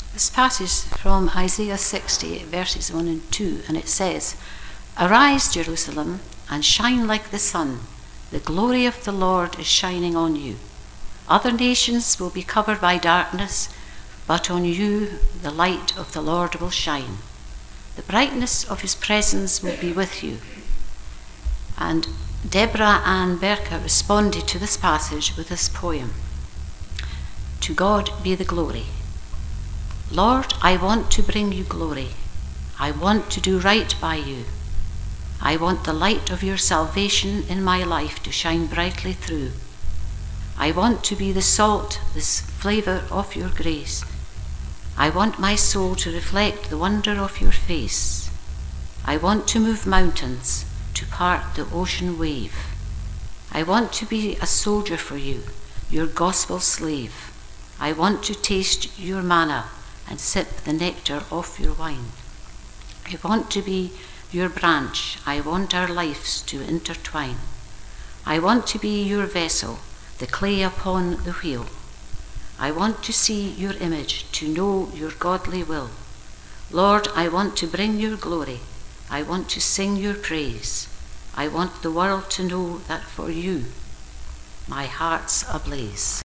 This passage is from Isaiah 60, verses 1 and 2, and it says, "Arise, Jerusalem, and shine like the sun. The glory of the Lord is shining on you. Other nations will be covered by darkness, but on you the light of the Lord will shine. The brightness of his presence will be with you." And Deborah Ann Berka responded to this passage with this poem. To God be the glory. Lord, I want to bring you glory. I want to do right by you. I want the light of your salvation in my life to shine brightly through. I want to be the salt, the flavour of your grace. I want my soul to reflect the wonder of your face. I want to move mountains, to part the ocean wave. I want to be a soldier for you, your gospel slave. I want to taste your manna and sip the nectar of your wine. I want to be your branch. I want our lives to intertwine. I want to be your vessel, the clay upon the wheel. I want to see your image, to know your godly will. Lord, I want to bring your glory. I want to sing your praise. I want the world to know that for you, my heart's ablaze.